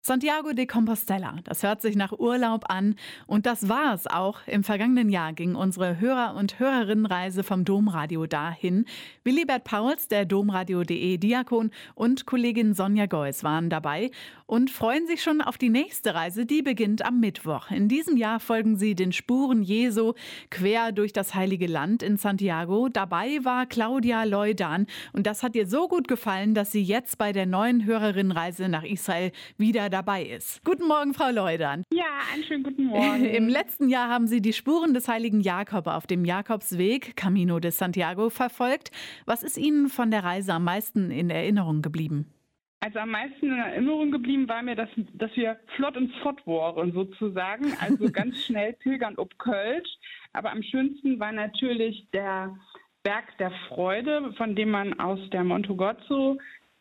Santiago de Compostela, das hört sich nach Urlaub an und das war es auch. Im vergangenen Jahr ging unsere Hörer- und Hörerinnenreise vom Domradio dahin. Willibert Pauls, der Domradio.de Diakon und Kollegin Sonja Geuss waren dabei und freuen sich schon auf die nächste Reise, die beginnt am Mittwoch. In diesem Jahr folgen sie den Spuren Jesu quer durch das Heilige Land in Santiago. Dabei war Claudia Leudan und das hat ihr so gut gefallen, dass sie jetzt bei der neuen Hörerinnenreise nach Israel wieder dabei ist. Guten Morgen, Frau Leudan. Ja, einen schönen guten Morgen. Im letzten Jahr haben Sie die Spuren des heiligen Jakob auf dem Jakobsweg, Camino de Santiago, verfolgt. Was ist Ihnen von der Reise am meisten in Erinnerung geblieben? Also am meisten in Erinnerung geblieben war mir, dass wir flott und fort waren sozusagen, also ganz schnell pilgern ob Kölsch. Aber am schönsten war natürlich der Berg der Freude, von dem man aus der Monte Gozzo,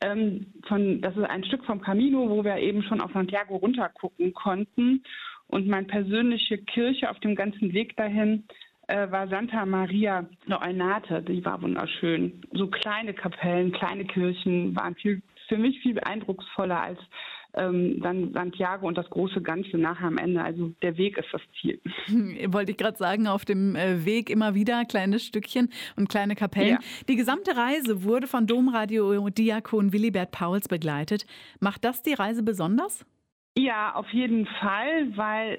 das ist ein Stück vom Camino, wo wir eben schon auf Santiago runtergucken konnten. Und meine persönliche Kirche auf dem ganzen Weg dahin war Santa Maria Noelnate. Die war wunderschön. So kleine Kapellen, kleine Kirchen waren für mich viel eindrucksvoller als dann Santiago und das große Ganze nachher am Ende. Also der Weg ist das Ziel. Wollte ich gerade sagen, auf dem Weg immer wieder kleine Stückchen und kleine Kapellen. Ja. Die gesamte Reise wurde von Domradio-Diakon Willibert Pauls begleitet. Macht das die Reise besonders? Ja, auf jeden Fall, weil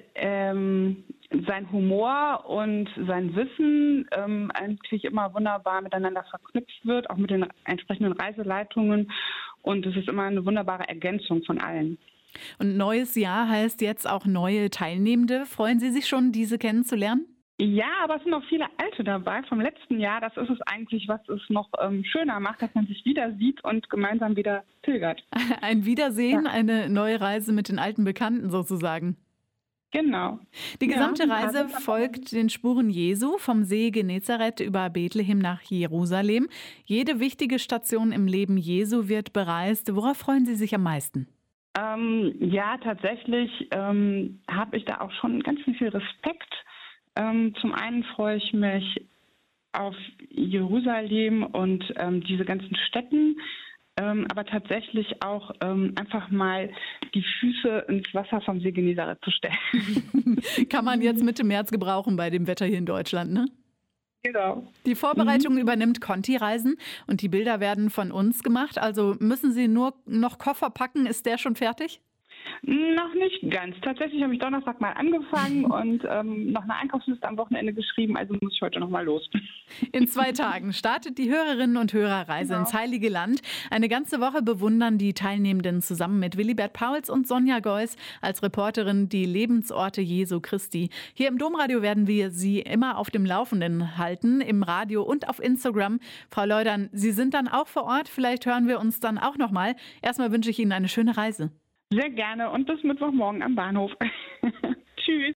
sein Humor und sein Wissen eigentlich immer wunderbar miteinander verknüpft wird, auch mit den entsprechenden Reiseleitungen. Und es ist immer eine wunderbare Ergänzung von allen. Und neues Jahr heißt jetzt auch neue Teilnehmende. Freuen Sie sich schon, diese kennenzulernen? Ja, aber es sind auch viele Alte dabei vom letzten Jahr. Das ist es eigentlich, was es noch schöner macht, dass man sich wieder sieht und gemeinsam wieder pilgert. Ein Wiedersehen, Ja. eine neue Reise mit den alten Bekannten sozusagen. Genau. Die gesamte Ja, Reise also- folgt den Spuren Jesu vom See Genezareth über Bethlehem nach Jerusalem. Jede wichtige Station im Leben Jesu wird bereist. Worauf freuen Sie sich am meisten? Ja, tatsächlich habe ich da auch schon ganz viel Respekt. Zum einen freue ich mich auf Jerusalem und diese ganzen Städten, aber tatsächlich auch einfach mal die Füße ins Wasser vom See Genezareth zu stellen. Kann man jetzt Mitte März gebrauchen bei dem Wetter hier in Deutschland, ne? Genau. Die Vorbereitung übernimmt Conti-Reisen und die Bilder werden von uns gemacht. Also müssen Sie nur noch Koffer packen? Ist der schon fertig? Noch nicht ganz. Tatsächlich habe ich Donnerstag mal angefangen und noch eine Einkaufsliste am Wochenende geschrieben, also muss ich heute noch mal los. In 2 Tagen startet die Hörerinnen und Hörerreise ins Heilige Land. Eine ganze Woche bewundern die Teilnehmenden zusammen mit Willibert Pauls und Sonja Geuss als Reporterin die Lebensorte Jesu Christi. Hier im Domradio werden wir Sie immer auf dem Laufenden halten, im Radio und auf Instagram. Frau Leudan, Sie sind dann auch vor Ort. Vielleicht hören wir uns dann auch noch mal. Erstmal wünsche ich Ihnen eine schöne Reise. Sehr gerne und bis Mittwochmorgen am Bahnhof. Tschüss.